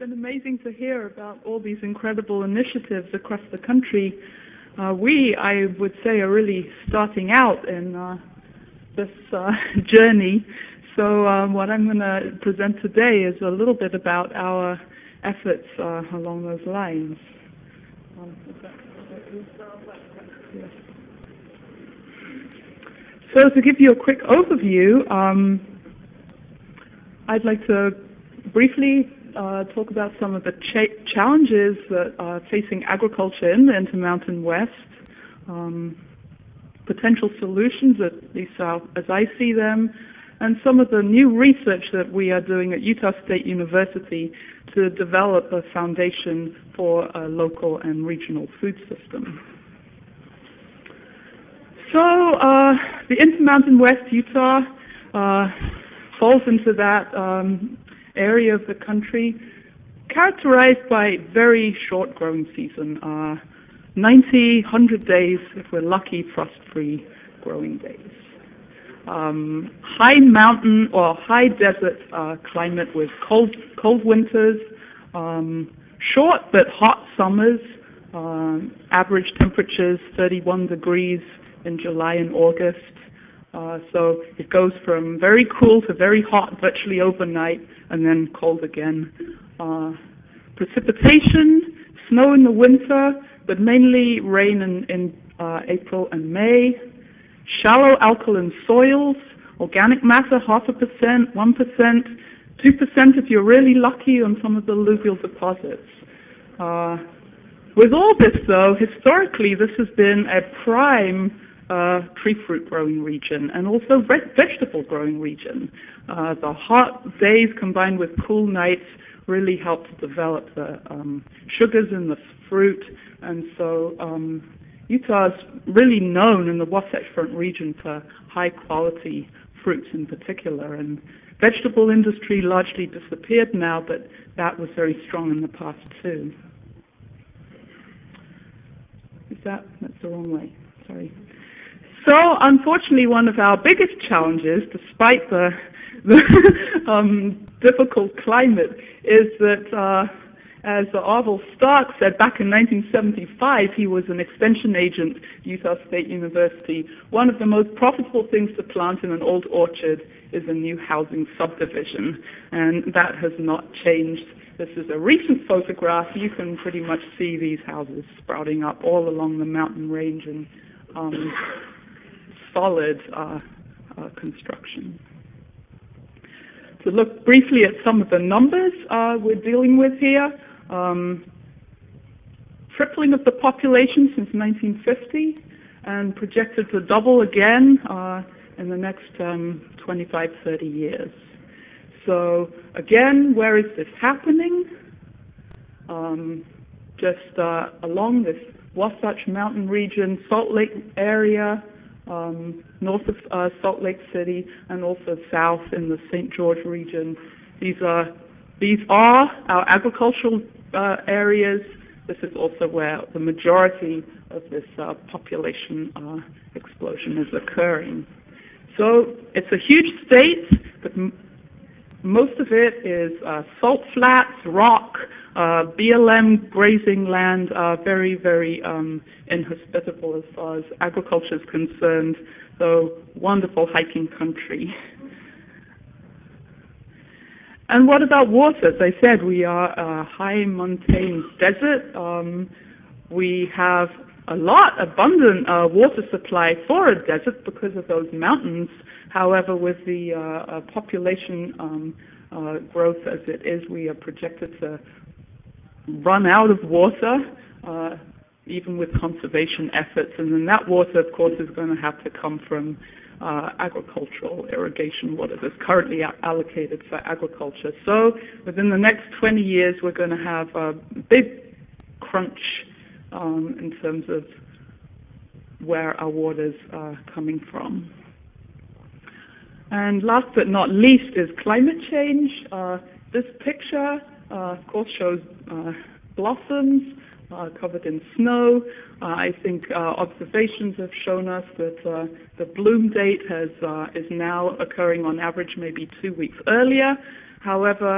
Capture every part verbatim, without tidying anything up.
been amazing to hear about all these incredible initiatives across the country. Uh, we, I would say, are really starting out in uh, this uh, journey. So um, what I'm going to present today is a little bit about our efforts uh, along those lines. Um, yes. So to give you a quick overview, um, I'd like to briefly uh, talk about some of the cha challenges that are facing agriculture in the Intermountain West, um, potential solutions, at least as I see them, and some of the new research that we are doing at Utah State University to develop a foundation for a local and regional food system. So uh, the Intermountain West, Utah, uh, falls into that um, area of the country characterized by very short growing season, uh, ninety, one hundred days, if we're lucky, frost-free growing days. Um, high mountain or high desert uh, climate with cold, cold winters, um, short but hot summers, uh, average temperatures thirty-one degrees in July and August. Uh, so it goes from very cool to very hot virtually overnight, and then cold again. Uh, precipitation, snow in the winter, but mainly rain in, in uh, April and May. Shallow alkaline soils, organic matter half a percent, one percent, two percent if you're really lucky on some of the alluvial deposits. Uh, with all this, though, historically this has been a prime Uh, tree fruit growing region and also vegetable growing region. Uh, the hot days combined with cool nights really help to develop the um, sugars in the fruit, and so um, Utah is really known in the Wasatch Front region for high quality fruits in particular, and vegetable industry largely disappeared now, but that was very strong in the past too. Is that, that's the wrong way, sorry. So, unfortunately, one of our biggest challenges, despite the, the um, difficult climate, is that, uh, as Orville Stark said back in nineteen seventy-five, he was an extension agent at Utah State University. One of the most profitable things to plant in an old orchard is a new housing subdivision, and that has not changed. This is a recent photograph. You can pretty much see these houses sprouting up all along the mountain range, and um, solid uh, uh, construction. To look briefly at some of the numbers uh, we're dealing with here, um, tripling of the population since nineteen fifty and projected to double again uh, in the next um, twenty-five, thirty years. So again, where is this happening? Um, just uh, along this Wasatch Mountain region, Salt Lake area, Um, north of uh, Salt Lake City, and also south in the Saint George region. These are these are our agricultural uh, areas. This is also where the majority of this uh, population uh, explosion is occurring. So it's a huge state, but m most of it is uh, salt flats, rock, uh, B L M grazing land, uh, very, very um, inhospitable as far as agriculture is concerned, though wonderful hiking country. And what about water? As I said, we are a high montane desert. Um, we have a lot abundant uh, water supply for a desert because of those mountains. However, with the uh, uh, population um, uh, growth as it is, we are projected to run out of water, uh, even with conservation efforts. And then that water, of course, is going to have to come from uh, agricultural irrigation water that's currently allocated for agriculture. So within the next twenty years, we're going to have a big crunch um, in terms of where our water's uh, coming from. And last but not least is climate change. Uh, this picture, uh, of course, shows uh, blossoms uh, covered in snow. Uh, I think uh, observations have shown us that uh, the bloom date has, uh, is now occurring on average maybe two weeks earlier. However,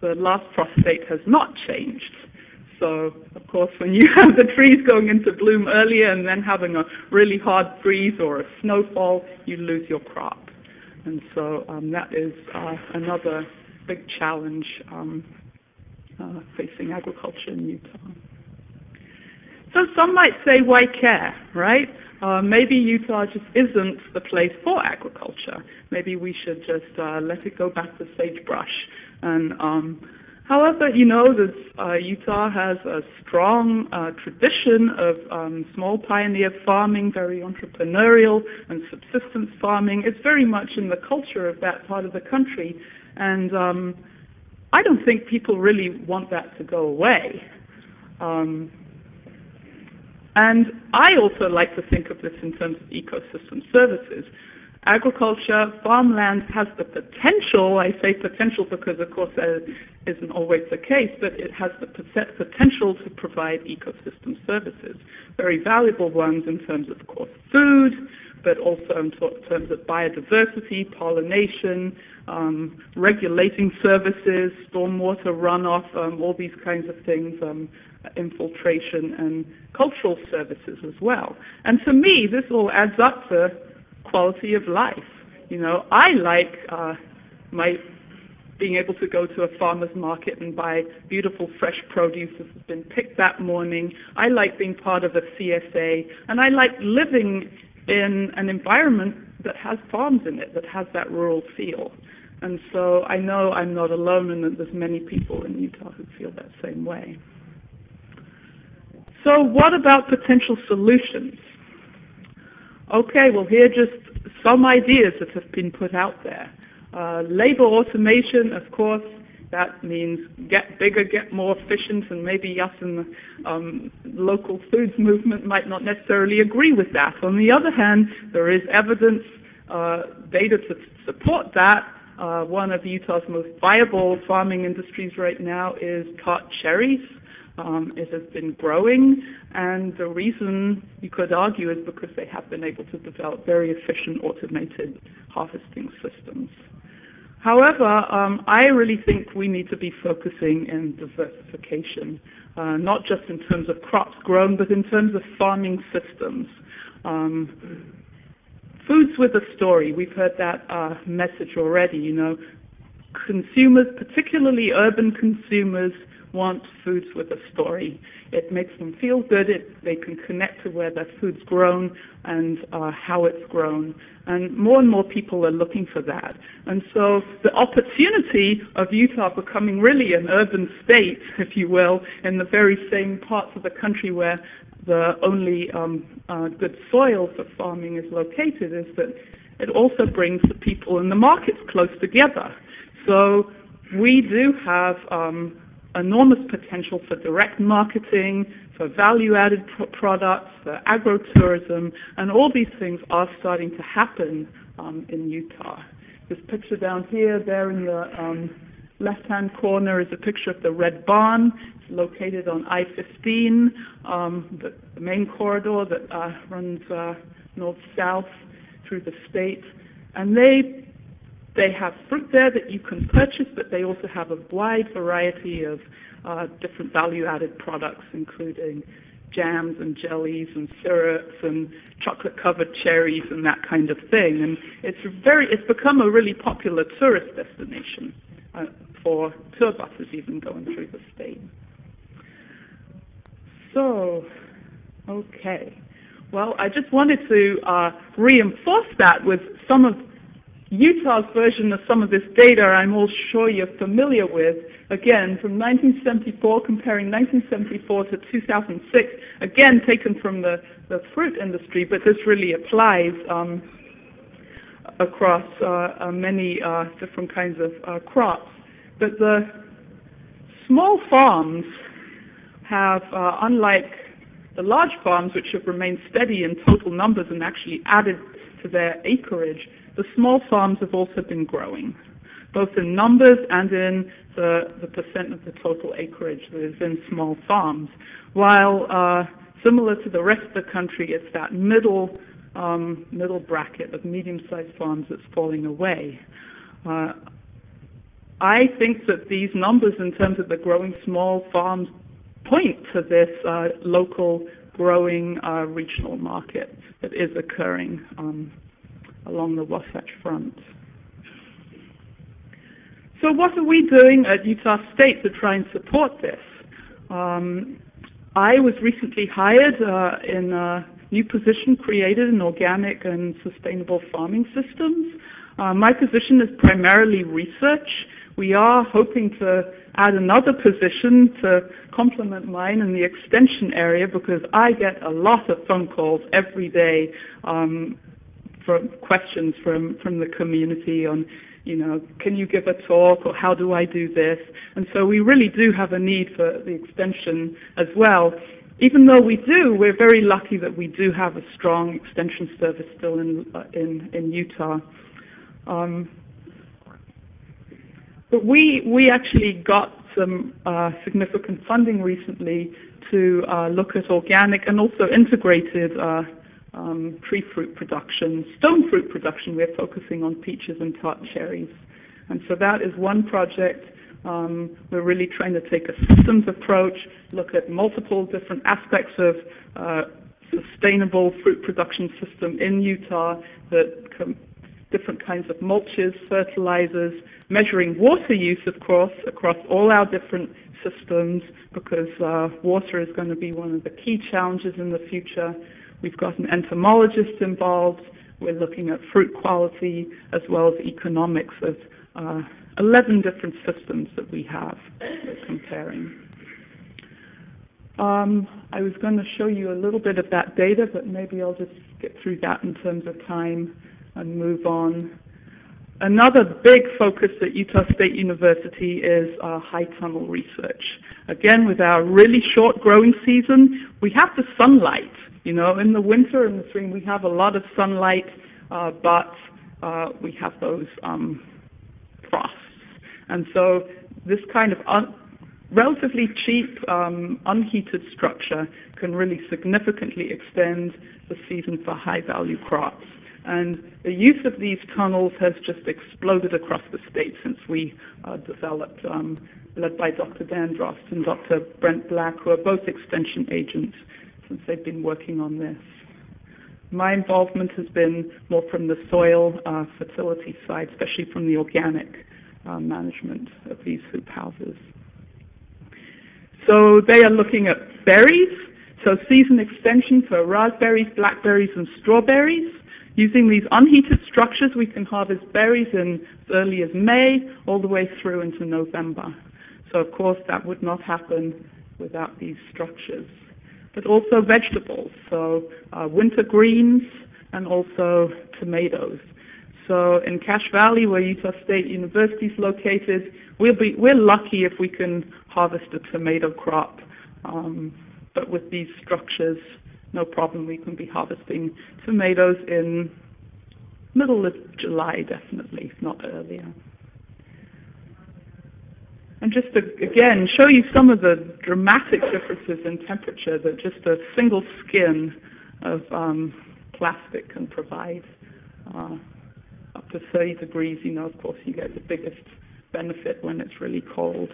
the last frost date has not changed. So, of course, when you have the trees going into bloom earlier and then having a really hard freeze or a snowfall, you lose your crop. And so um, that is uh, another big challenge um, uh, facing agriculture in Utah. So some might say, why care, right? Uh, maybe Utah just isn't the place for agriculture. Maybe we should just uh, let it go back to sagebrush. And um, however, you know, this, uh, Utah has a strong uh, tradition of um, small pioneer farming, very entrepreneurial and subsistence farming. It's very much in the culture of that part of the country. And um, I don't think people really want that to go away. Um, And I also like to think of this in terms of ecosystem services. Agriculture, farmland has the potential, I say potential because of course that isn't always the case, but it has the potential to provide ecosystem services. Very valuable ones in terms of, of course, food, but also in terms of biodiversity, pollination, um, regulating services, stormwater runoff, um, all these kinds of things, um, infiltration and cultural services as well. And to me, this all adds up to quality of life. You know, I like uh, my being able to go to a farmer's market and buy beautiful fresh produce that has been picked that morning. I like being part of a C S A, and I like living in an environment that has farms in it, that has that rural feel. And so I know I'm not alone and that there's many people in Utah who feel that same way. So what about potential solutions? Okay, well, here are just some ideas that have been put out there. Uh, labor automation, of course, that means get bigger, get more efficient, and maybe us in the um, local foods movement might not necessarily agree with that. On the other hand, there is evidence, uh, data to support that. Uh, one of Utah's most viable farming industries right now is tart cherries. Um, it has been growing, and the reason you could argue is because they have been able to develop very efficient automated harvesting systems. However, um, I really think we need to be focusing in diversification, uh, not just in terms of crops grown, but in terms of farming systems. Um, foods with a story, we've heard that uh, message already, you know. Consumers, particularly urban consumers, want foods with a story. It makes them feel good. It, they can connect to where their food's grown and uh, how it's grown. And more and more people are looking for that. And so the opportunity of Utah becoming really an urban state, if you will, in the very same parts of the country where the only um, uh, good soil for farming is located, is that it also brings the people and the markets close together. So we do have um, enormous potential for direct marketing, for value-added pro products, for agro-tourism, and all these things are starting to happen um, in Utah. This picture down here, there in the um, left-hand corner, is a picture of the Red Barn. It's located on I fifteen, um, the, the main corridor that uh, runs uh, north-south through the state. And they They have fruit there that you can purchase, but they also have a wide variety of uh, different value-added products, including jams and jellies and syrups and chocolate-covered cherries and that kind of thing. And it's very, it's become a really popular tourist destination uh, for tour buses even going through the state. So, okay. Well, I just wanted to uh, reinforce that with some of Utah's version of some of this data I'm all sure you're familiar with. Again, from nineteen seventy-four, comparing nineteen seventy-four to two thousand six, again taken from the, the fruit industry, but this really applies um, across uh, uh, many uh, different kinds of uh, crops. But the small farms have, uh, unlike the large farms, which have remained steady in total numbers and actually added to their acreage, the small farms have also been growing, both in numbers and in the, the percent of the total acreage that is in small farms. While uh, similar to the rest of the country, it's that middle, um, middle bracket of medium-sized farms that's falling away. Uh, I think that these numbers in terms of the growing small farms point to this uh, local growing uh, regional market that is occurring um, along the Wasatch Front. So what are we doing at Utah State to try and support this? Um, I was recently hired uh, in a new position created in organic and sustainable farming systems. Uh, my position is primarily research. We are hoping to add another position to complement mine in the extension area because I get a lot of phone calls every day um, for questions from, from the community on, you know, can you give a talk or how do I do this? And so we really do have a need for the extension as well. Even though we do, we're very lucky that we do have a strong extension service still in, uh, in, in Utah. Um, But we, we actually got some uh, significant funding recently to uh, look at organic and also integrated uh, um, tree fruit production. Stone fruit production, we're focusing on peaches and tart cherries. And so that is one project. Um, we're really trying to take a systems approach, look at multiple different aspects of uh, sustainable fruit production system in Utah that com- different kinds of mulches, fertilizers, measuring water use, of course, across all our different systems, because uh, water is going to be one of the key challenges in the future. We've got an entomologist involved. We're looking at fruit quality as well as economics of uh, eleven different systems that we have we're comparing. Um, I was going to show you a little bit of that data, but maybe I'll just get through that in terms of time and move on. Another big focus at Utah State University is uh, high tunnel research. Again, with our really short growing season, we have the sunlight. You know, in the winter and the spring, we have a lot of sunlight, uh, but uh, we have those um, frosts. And so this kind of un- relatively cheap, um, unheated structure can really significantly extend the season for high-value crops. And the use of these tunnels has just exploded across the state since we uh, developed, um, led by Doctor Dan Drost and Doctor Brent Black, who are both extension agents, since they've been working on this. My involvement has been more from the soil uh, fertility side, especially from the organic uh, management of these hoop houses. So they are looking at berries, so season extension for raspberries, blackberries, and strawberries. Using these unheated structures, we can harvest berries in as early as May, all the way through into November. So, of course, that would not happen without these structures. But also vegetables, so uh, winter greens and also tomatoes. So in Cache Valley, where Utah State University is located, we'll be, we're lucky if we can harvest a tomato crop. Um, but with these structures, no problem, we can be harvesting tomatoes in middle of July, definitely, if not earlier. And just to, again, show you some of the dramatic differences in temperature that just a single skin of um, plastic can provide. Uh, up to thirty degrees, you know, of course, you get the biggest benefit when it's really cold.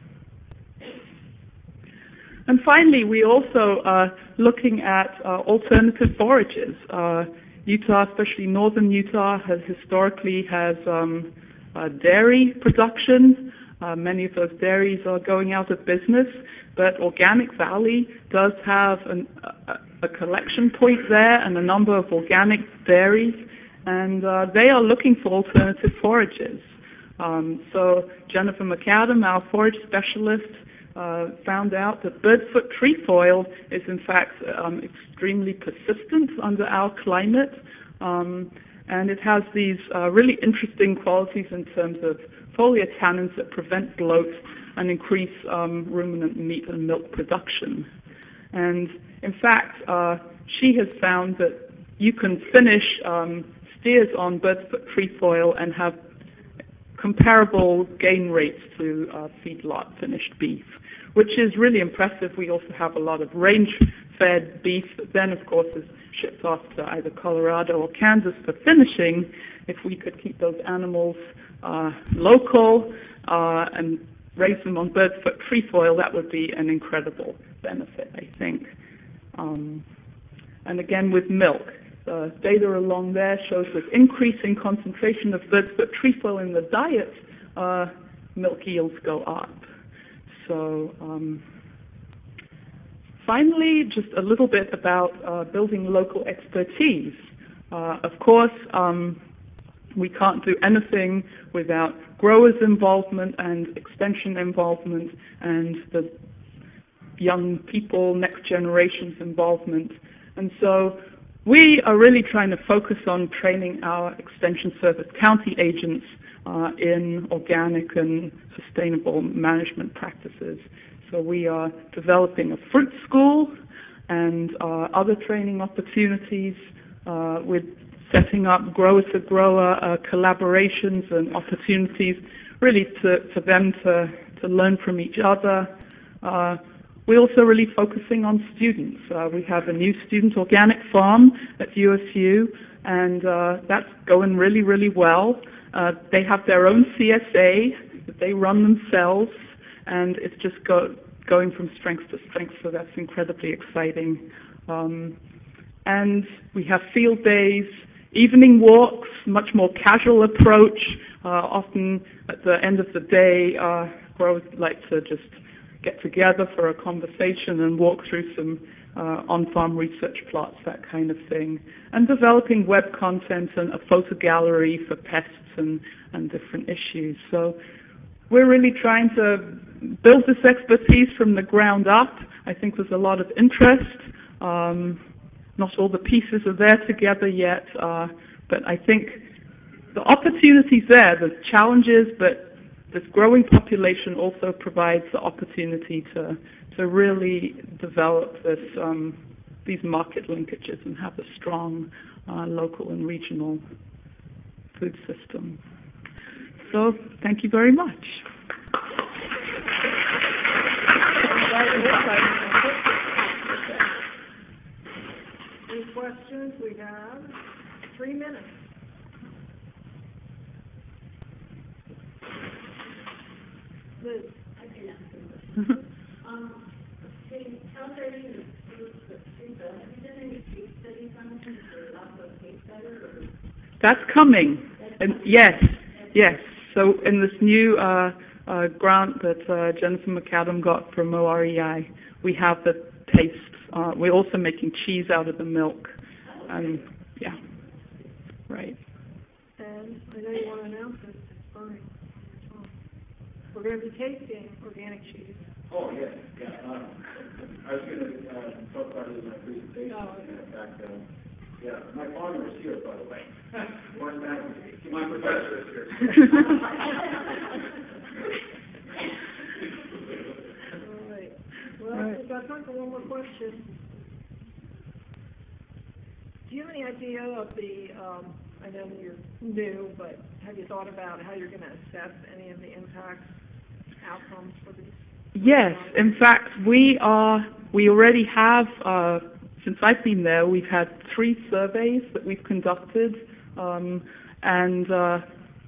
And finally, we also are looking at uh, alternative forages. Uh, Utah, especially northern Utah, has historically has um, uh, dairy production. Uh, many of those dairies are going out of business, but Organic Valley does have an, a, a collection point there and a number of organic dairies, and uh, they are looking for alternative forages. Um, so Jennifer McAdam, our forage specialist, Uh, found out that birdfoot trefoil is in fact um, extremely persistent under our climate, um, and it has these uh, really interesting qualities in terms of foliar tannins that prevent bloat and increase um, ruminant meat and milk production. And in fact, uh, she has found that you can finish um, steers on birdfoot trefoil and have comparable gain rates to uh, feedlot finished beef, which is really impressive. We also have a lot of range-fed beef that then, of course, is shipped off to either Colorado or Kansas for finishing. If we could keep those animals uh, local uh, and raise them on bird foot trefoil, that would be an incredible benefit, I think. Um, and again, with milk, the data along there shows with increasing concentration of bird foot trefoil in the diet, uh, milk yields go up. So um, finally, just a little bit about uh, building local expertise. Uh, of course, um, we can't do anything without growers' involvement and extension involvement and the young people, next generation's involvement. And so we are really trying to focus on training our extension service county agents uh, in organic and sustainable management practices. So we are developing a fruit school and uh, other training opportunities uh, with setting up grower-to-grower uh, collaborations and opportunities really to, for them to, to learn from each other. Uh, we're also really focusing on students. Uh, we have a new student organic farm at U S U, and uh, that's going really, really well. Uh, they have their own C S A that they run themselves, and it's just go, going from strength to strength, so that's incredibly exciting. Um, and we have field days, evening walks, much more casual approach. Uh, often at the end of the day, uh, growers like to just get together for a conversation and walk through some uh, on-farm research plots, that kind of thing. And developing web content and a photo gallery for pests and, and different issues. So we're really trying to build this expertise from the ground up. I think there's a lot of interest. Um, Not all the pieces are there together yet, uh, but I think the opportunity's there, the challenges, but this growing population also provides the opportunity to, to really develop this, um, these market linkages and have a strong uh, local and regional food system. So thank you very much. Any questions? We have three minutes. Liz. I can answer this. um, in calculating the foods that food bill, have you done any case studies on this? Is there lots of case studies? That's coming. And yes, yes. So in this new uh, uh, grant that uh, Jennifer McAdam got from O R E I, we have the taste. Uh, we're also making cheese out of the milk. Um, yeah, right. And I know you want to announce it. It's fine. We're going to be tasting organic cheese. Oh, yes, yeah. Um, I was going to uh, talk about it in my presentation. Oh, okay. In fact, uh, yeah, my father is here, by the way. My professor is here. All right. Well, Right. we've got time for one more question. Do you have any idea of the, um, I know you're new, but have you thought about how you're going to assess any of the impacts, outcomes for these? Yes, in fact, we are. We already have. Uh, since I've been there, we've had three surveys that we've conducted, um, and uh,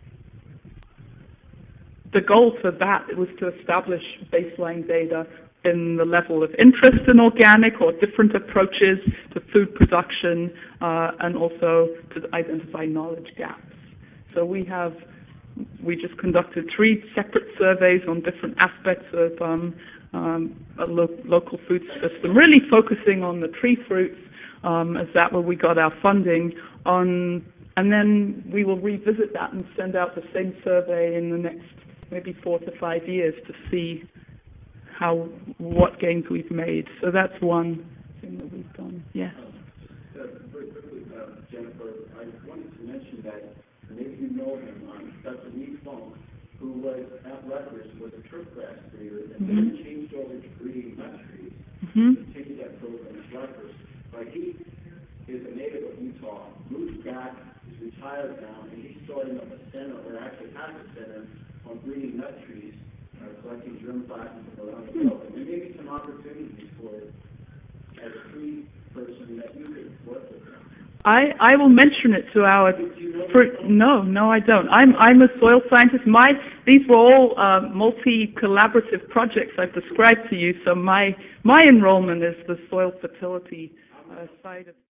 the goal for that was to establish baseline data in the level of interest in organic or different approaches to food production, uh, and also to identify knowledge gaps. So we have, we just conducted three separate surveys on different aspects of um, um, a lo local food system, really focusing on the tree fruits, um, as that where we got our funding on, and then we will revisit that and send out the same survey in the next maybe four to five years to see how, what gains we've made. So that's one thing that we've done. Yes. Uh, very quickly, uh, Jennifer, I wanted to mention that maybe you know him, um, Doctor Lee Funk, who was at Rutgers, was a turfgrass breeder, and Mm-hmm. then changed over to breeding nut trees. Mm-hmm. Continued that program at Rutgers. But he is a native of Utah, moved back, is retired now, and he's starting up a center, or actually has a center, on breeding nut trees, uh, collecting germ plasms from around the world. And maybe some opportunities for, as a tree person, that you could work with them. I, I will mention it to our, Do you know For, no, no, I don't. I'm I'm a soil scientist. My these were all uh, multi-collaborative projects I've described to you. So my my enrollment is the soil fertility uh, side of